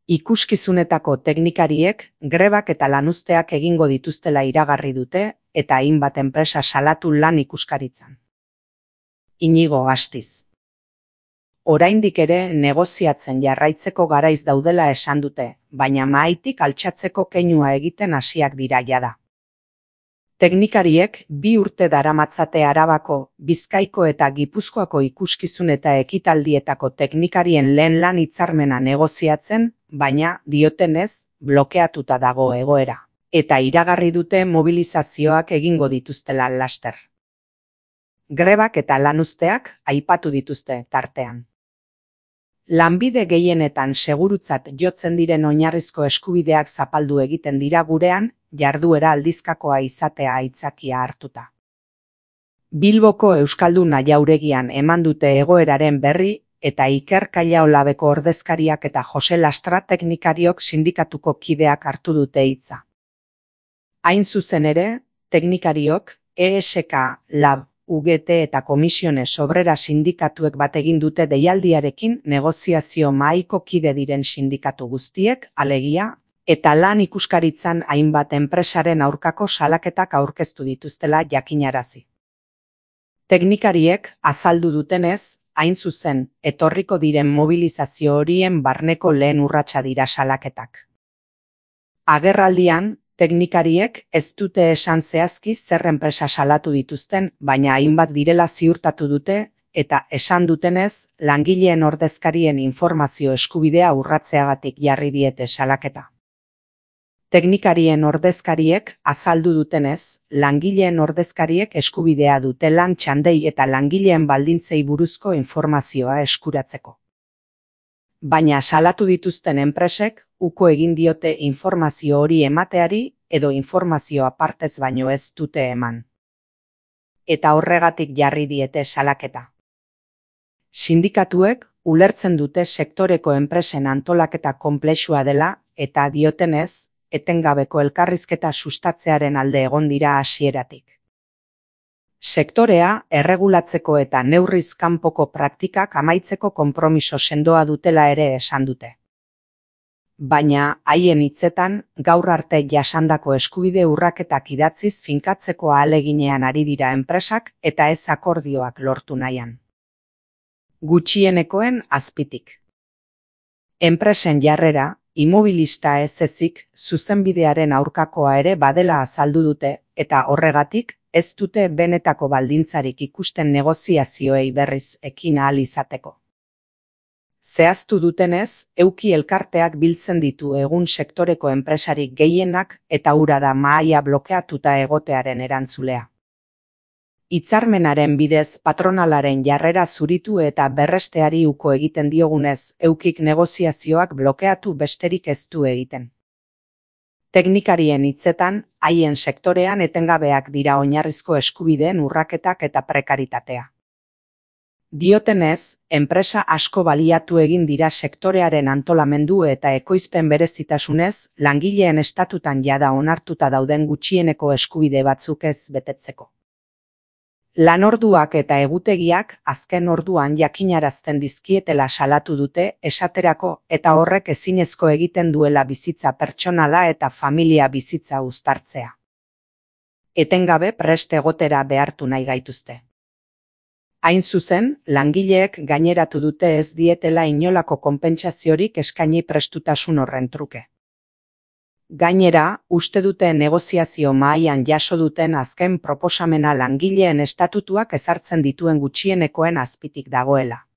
Ikuskizunetako teknikariek grebak eta lanuzteak egingo dituztela iragarri dute eta hainbat enpresa salatu lan ikuskaritzan. Inigo Astiz. Oraindik ere negoziatzen jarraitzeko garaiz daudela esan dute, baina mahaitik altxatzeko keinua egiten hasiak dira jada. Teknikariek 2 urte daramatzate Arabako, Bizkaiko eta Gipuzkoako ikuskizun eta ekitaldietako teknikarien lehen lan hitzarmena negoziatzen, baina, diotenez, blokeatuta dago egoera, eta iragarri dute mobilizazioak egingo dituztela laster. Grebak eta lanuzteak aipatu dituzte tartean. Lanbide gehienetan segurutzat jotzen diren oinarrizko eskubideak zapaldu egiten dira gurean, jarduera aldizkakoa izatea aitzakia hartuta. Bilboko Euskalduna Jauregian eman dute egoeraren berri eta Iker Kallaolabeko ordezkariak eta Jose Lastra teknikariok sindikatuko kideak hartu dute hitza. Hain zuzen ere, teknikariok, ESK, LAB, UGT eta Komisiones Obrera sindikatuek bat egin dute deialdiarekin negoziazio mahaiko kide diren sindikatu guztiek, alegia, eta lan ikuskaritzan hainbat enpresaren aurkako salaketak aurkeztu dituztela jakinarazi. Teknikariek azaldu dutenez, hain zuzen, etorriko diren mobilizazio horien barneko lehen urratsa dira salaketak. Agerraldian, teknikariek ez dute esan zehazki zer enpresa salatu dituzten, baina hainbat direla ziurtatu dute, eta esan dutenez, langileen ordezkarien informazio eskubidea urratzeagatik jarri diete salaketa. Teknikarien ordezkariek azaldu dutenez, langileen ordezkariek eskubidea dute lan txandei eta langileen baldintzei buruzko informazioa eskuratzeko. Baina salatu dituzten enpresek uko egin diote informazio hori emateari edo informazioa partez baino ez dute eman. Eta horregatik jarri diete salaketa. Sindikatuek ulertzen dute sektoreko enpresen antolaketa konplexua dela eta diotenez, etengabeko elkarrizketa sustatzearen alde egon dira hasieratik. Sektorea erregulatzeko eta neurriz kanpoko praktikak amaitzeko konpromiso sendoa dutela ere esan dute. Baina, haien hitzetan, gaur arte jasandako eskubide urraketak idatziz finkatzeko ahaleginean ari dira enpresak eta ez akordioak lortu nahian. Gutxienekoen azpitik. Enpresen jarrera, immobilista ez ezik, zuzenbidearen aurkakoa ere badela azaldu dute, eta horregatik, ez dute benetako baldintzarik ikusten negoziazioei berriz ekin ahal izateko. Zehaztu dutenez, Euki elkarteak biltzen ditu egun sektoreko enpresarik gehienak eta hura da mahaia blokeatuta egotearen erantzulea. Hitzarmenaren bidez patronalaren jarrera zuritu eta berresteari uko egiten diogunez, Eukik negoziazioak blokeatu besterik ez du egiten. Teknikarien hitzetan, haien sektorean etengabeak dira oinarrizko eskubideen urraketak eta prekaritatea. Diotenez, enpresa asko baliatu egin dira sektorearen antolamendu eta ekoizpen berezitasunez, langileen estatutan jada onartuta dauden gutxieneko eskubide batzuk ez betetzeko. Lanorduak eta egutegiak azken orduan jakinarazten dizkietela salatu dute esaterako eta horrek ezinezko egiten duela bizitza pertsonala eta familia bizitza uztartzea. Etengabe prest egotera behartu nahi gaituzte. Hain zuzen, langileek gaineratu dute ez dietela inolako konpentsaziorik eskaini prestutasun horren truke. Gainera, uste dute negoziazio mahaian jaso duten azken proposamena langileen estatutuak ezartzen dituen gutxienekoen azpitik dagoela.